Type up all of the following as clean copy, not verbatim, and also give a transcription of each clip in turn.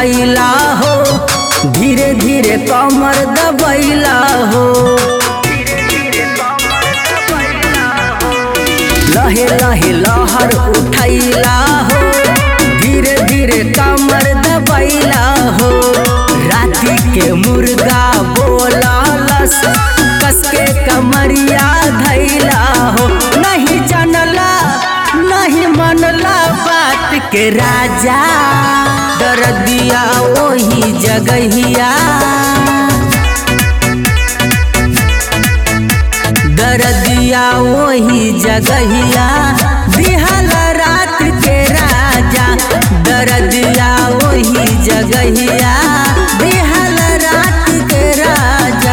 उठैला हो, धीरे धीरे कमर दबैला हो। लहे लहे लहर उठैला हो, धीरे धीरे कमर दबैला हो। राती के मुर्गा बोलालस, कस के कमरिया धैला हो। नहीं जानला नहीं मनला बात के राजा, दर्दिया वही जगहिया, दर्दिया वही जगहिया, दिहल रात के राजा। दर्दिया वही जगहिया, दिहल रात के राजा।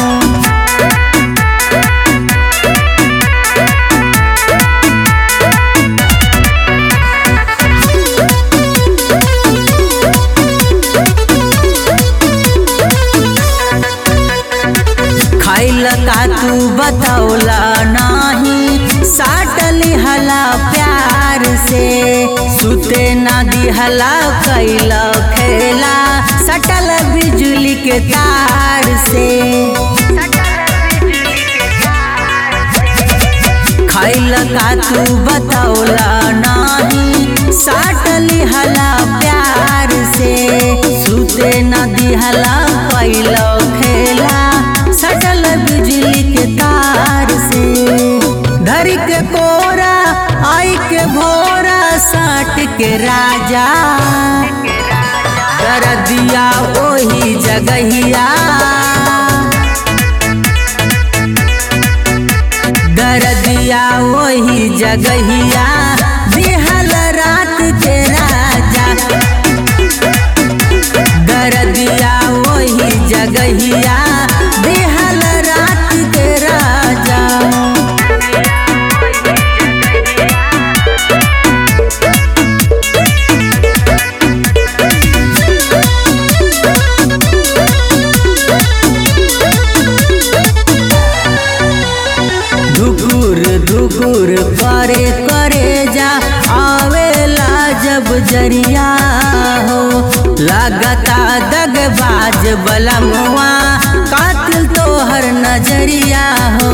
खाइल का तू बतौला नाही, साटली हला प्यार से। सुते ना दिहला कैला खेला, सटल बिजली के तार से। खाइल का तू बतौला नाही, साटली हला प्यार से। सुते ना दिहला कैला खेला, सटल बिजली के तार से। धर के कोरा आई के भोरा, साट के राजा। दर्दिया वही जगहिया, दर्दिया वही जगहिया, दिहल रात के राजा। दर्दिया वही जगहिया, दिहल रात के राजा। धुकुर धुकुर करे करे जा, आवेला जब जरिया हो। लागता दगबाज बलमुआ, कातिल तोहर नजरिया हो।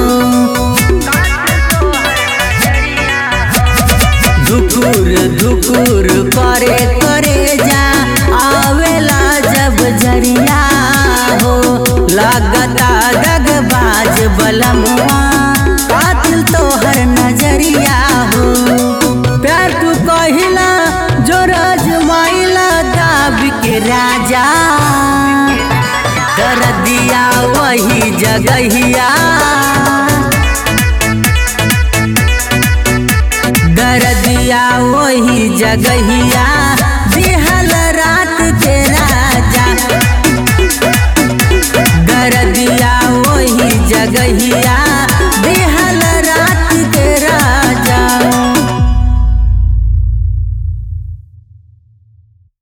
धुकुर धुकुर करे करे जा, आवेला जब जरिया हो। लागता दगबाज बलमुआ, कातिल तोहर नजरिया हो। प्यार तू कहिला जो रजमाइला, दाब के राजा। दर्दिया वही जगहिया, दर्दिया वही जगहिया,